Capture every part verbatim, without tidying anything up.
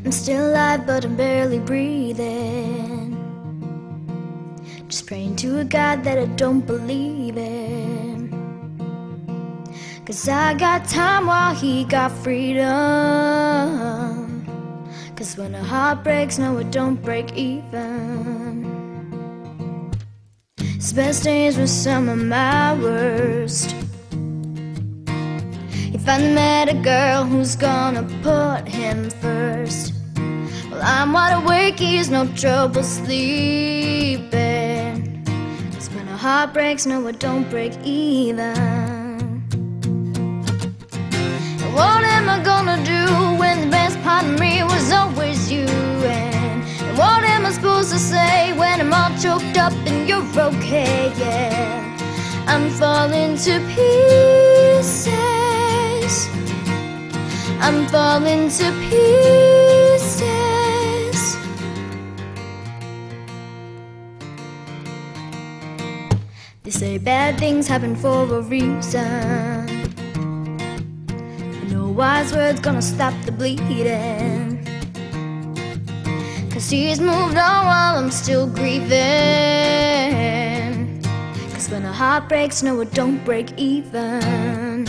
I'm still alive, but I'm barely breathing. Just praying to a God that I don't believe in. Cause I got time while he got freedom. Cause when a heart breaks, no, it don't break even. His best days were some of my worst. He finally met a girl who's gonna put him first. Well, I'm wide awake, he's no trouble sleeping. Cause when a heart breaks, no, it don't break even. And what am I gonna do when the best part of me was always you? And, and what am I supposed to say when I'm all choked up and you're okay? Yeah, I'm falling to pieces. I'm falling to pieces. They say bad things happen for a reason. No wise words gonna stop the bleeding. Cause he's moved on while I'm still grieving. Cause when a heart breaks, no, it don't break even.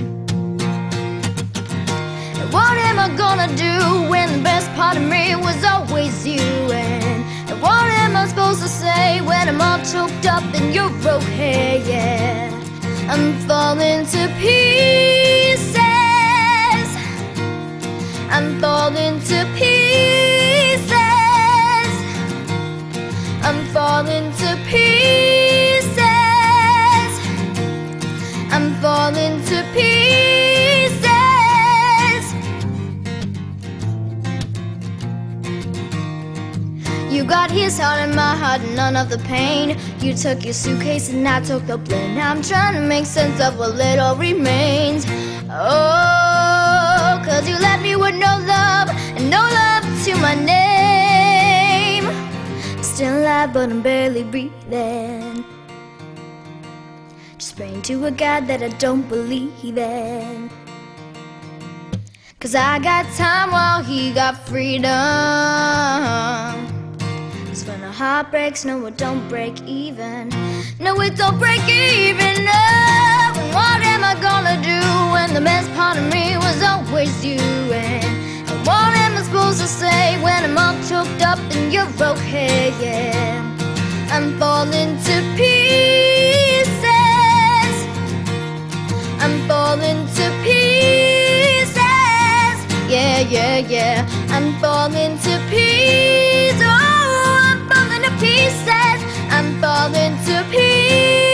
What am I gonna do when the best part of me was always you? And, and what am I supposed to say when I'm all choked up and you're okay? Yeah, I'm falling to pieces. I'm falling to pieces. I'm falling to pieces. I'm falling to pieces. You got his heart and my heart, none of the pain. You took your suitcase and I took the plane. Now I'm trying to make sense of what little remains. Oh, cause you left me with no love and no love to my name. Still alive, but I'm barely breathing. Just praying to a God that I don't believe in. Cause I got time while he got freedom. Cause when a heart breaks, no, it don't break even. No, it don't break even. No. And what am I gonna do when the best part of me was always you? And, and what am I supposed to say when I'm all choked up and you're okay? Yeah, I'm falling to pieces. I'm falling to pieces. Yeah, yeah, yeah. I'm falling to pieces. Oh, I'm falling to pieces. I'm falling to pieces.